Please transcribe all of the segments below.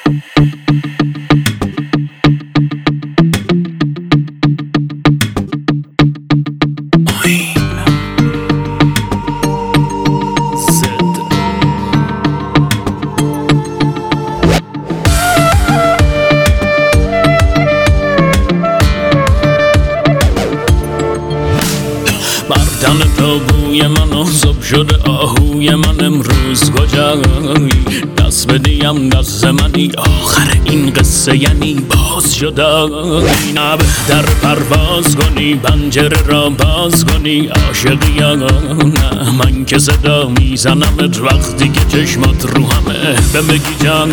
بردن تابوی من آزاب شده آهوی من امروز کجایی دست بدیم دست منی آخر این قصه یعنی باز شدایی نه بهتر پرواز کنی پنجره را باز کنی عاشقی یا نه من که صدا میزنمت وقتی که چشمات رو همه بمگی جان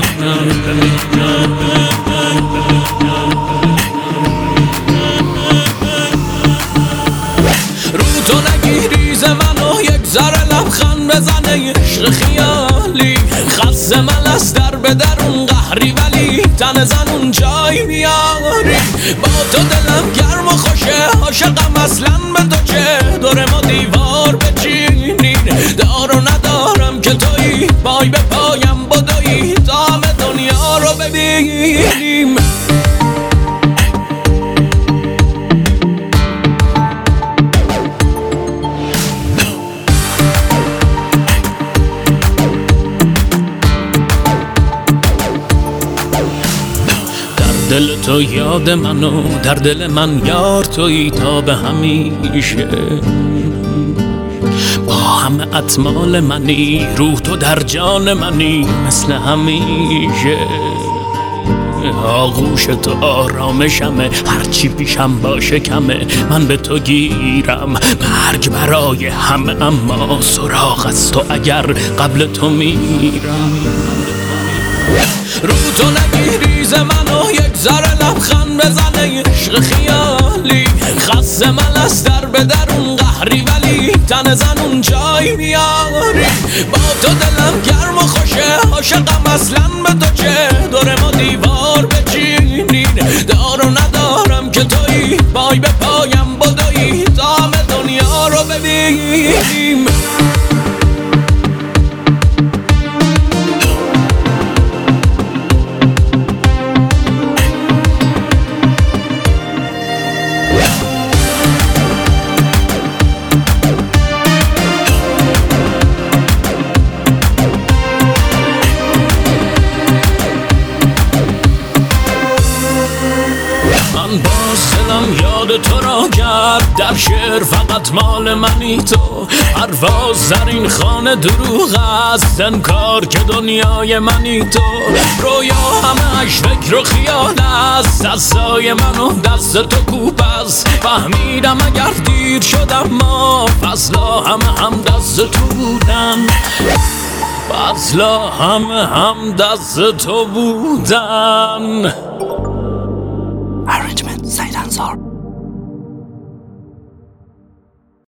تو نگیری ز منو یک ذره لبخند بزنه عشق خیالی خس ملس در به درون قهری ولی تن زنون جای میاری با تو دلم گرم و خوشه عاشقم اصلا به تو چه دور ما دیوار بچینین دار و ندارم که تویی پای به پایم بدویی تا همه دنیا رو ببینیم دل تو یاد منو در دل من یار تویی تا به همیشه با همه اطمال منی روح تو در جان منی مثل همیشه آغوش تو آرامشمه هرچی پیشم باشه کمه من به تو گیرم مرگ برای همه اما سراغ از تو اگر قبل تو میرم رو تو نگیری ز منو یک ذره لبخند بزنه عشق خیالی خس ملس در به درون قهری ولی تن زنون جای میاری با تو دلم گرم و خوشه عاشقم اصلا به تو چه دور ما دیوار بچینین دار و ندارم که تویی پای به پایم بدویی تا همه دنیا رو ببینیم باز دلم یاد تو را کرد در شعر فقط مال منی تو پرواز در این خانه دروغ است انکار که دنیای منی تو رویا همه اش فکر و خیال است دستای من و دست تو کوب است فهمیدم اگر دیر شدم ما فضلا همه هم دست تو بودن فضلا همه هم دست تو بودن Arrangement, Said Ansar.